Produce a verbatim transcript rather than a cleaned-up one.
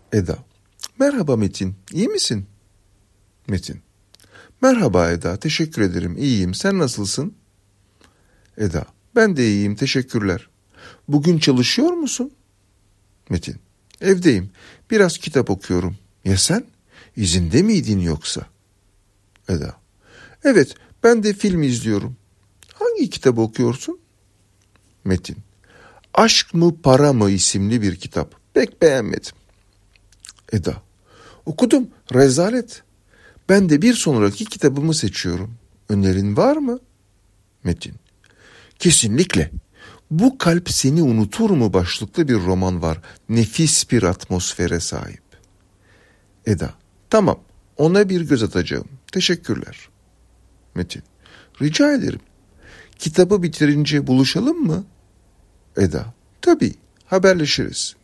Eda. Merhaba Metin, iyi misin? Metin. Merhaba Eda, teşekkür ederim, iyiyim. Sen nasılsın? Eda. Ben de iyiyim, teşekkürler. Bugün çalışıyor musun? Metin. Evdeyim, biraz kitap okuyorum. Ya sen? İzinde miydin yoksa? Eda. Evet, ben de film izliyorum. Hangi kitabı okuyorsun? Metin. Aşk mı Para mı isimli bir kitap. Pek beğenmedim. Eda. Okudum, rezalet. Ben de bir sonraki kitabımı seçiyorum. Önerin var mı? Metin. Kesinlikle. Bu Kalp Seni Unutur mu başlıklı bir roman var. Nefis bir atmosfere sahip. Eda. Tamam, ona bir göz atacağım. Teşekkürler. Metin. Rica ederim. Kitabı bitirince buluşalım mı? Eda. Tabii, haberleşiriz.